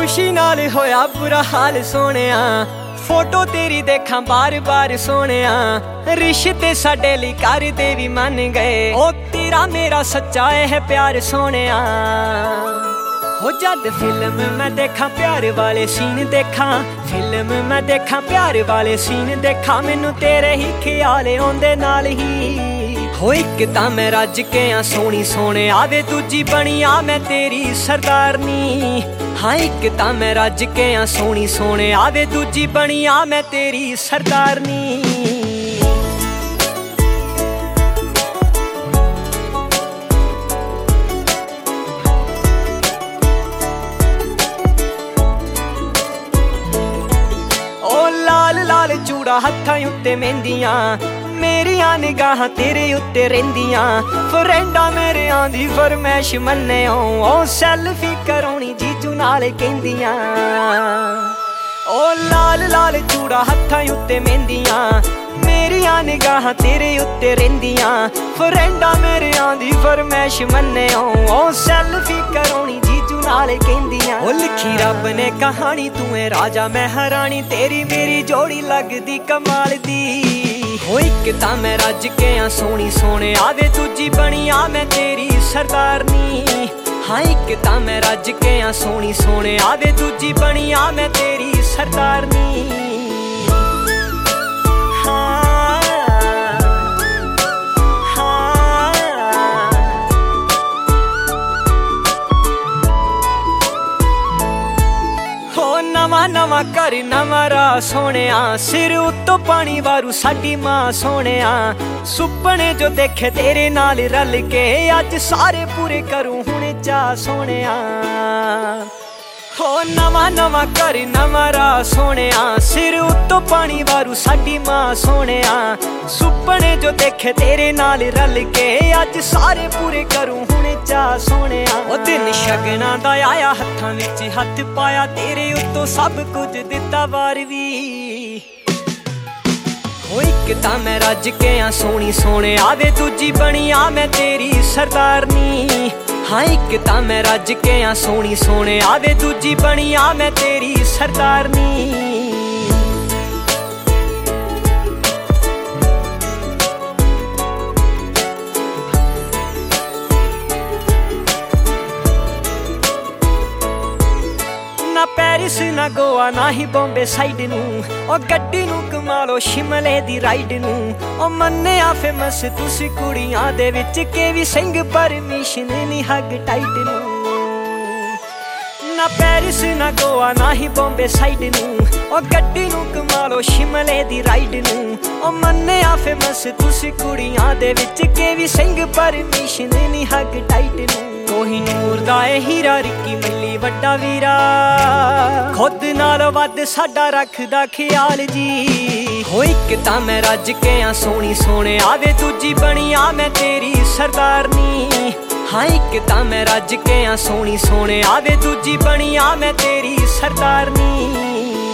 खुशी नाल होया बुरा हाल सोनिया, फोटो तेरी देखा बार बार सोनिया। रिश्ते साडे लई करदे भी मन गए, ओ तेरा मेरा सच्चा है प्यार सोनिया। हो जद फिल्म मैं देखा प्यार वाले सीन देखा, फिल्म मैं देखा प्यार वाले सीन देखा, मैनू तेरे ही ख्याल आउंदे नाल ही। हो इक तां मैं रज के आ सोहनी सोहणे आवे, दूजी बनी आ मैं तेरी सरदारनी। हाँ इक तां मैं रज के आ सोहनी सोहणे आवे, दूजी बनी आ मैं तेरी सरदारनी। लाल चूड़ा हत्थां उत्ते मेहंदियां, मेरियां निगाहां तेरे उत्ते रहिंदियां। फ्रेंडा मेरे आंदी फरमैश मन्ने ओ सैल्फी करौनी जीजू नाल कहंदियां। ओ लाल लाल चूड़ा हत्थां उत्ते मेहंदियां, मेरियां निगाहां तेरे उत्ते रहिंदियां। फ्रेंडा मेरे आंदी फरमैश मन्ने ओ सैल्फी करौनी जीजू नाल कहंदियां। ओ लिखी रब ने कहानी तू है राजा मैं हरानी, तेरी मेरी जोड़ी लगदी कमाल दी। हो इक तां मैं रज के आ सोहनी सोहणे आवे, दूजी बनी आ मैं तेरी सरदारनी। हाँ इक तां मैं रज के आ सोहनी सोहणे आवे, दूजी बनी आ मैं तेरी सरदारनी। नवा नवा घर नवा राह सोहणिया, सिर उत्तों पानी वारू साडी मां सोहणिया। सुपने जो देखे तेरे नाल रल के, अज सारे पूरे करूं हुणे चाह सोहणिया। हो नवा नवा घर नवा राह सोहणिया, सिर उत्तों पानी वारू साडी मां सोहणिया। सुपने जो देखे तेरे नाल रल के, अज सारे पूरे करूं हुणे चाह सोहणिया। ओ दिन शगना दा आया हत्थां विच हत्थ पाया, तेरे उत्तों सब कुछ दिता वार वी। हो इक तां मैं रज के आ सोहनी सोहणे आवे, दूजी बनी आ मैं तेरी सरदारनी। हाँ इक तां मैं रज के आ सोहनी सोहणे आवे, दूजी बनी आ मैं तेरी सरदारनी। ना पैरिस ना गोवा ना ही बॉम्बे साइड नू, ओ गड्डी नू कमा लो शिमले दी राइड नू। ओ मन्निया फेमस तुसी कुड़ियां दे विच के वी सिंह परमिशन नी हग टाइट नू। ना पैरिस ना गोवा ना ही बॉम्बे साइड नू, ओ गड्डी नू कमा लो शिमले दी राइड नू। ओ मन्निया फेमस तुसी कुड़ियां दे विच के वी सिंह परमिशन नी हग टाइट नू। कोहिनूर दा ए हीरा रिक्की मिली वड्डा वीरा, खुद नाल वध साडा रखदा ख्याल जी। हो इक तां मैं रज के आ सोहनी सोहणे आवे, दूजी बनी आ मैं तेरी सरदारनी। हाँ इक तां मैं रज के आ सोहनी सोहणे आवे, दूजी बनी आ मैं तेरी सरदारनी।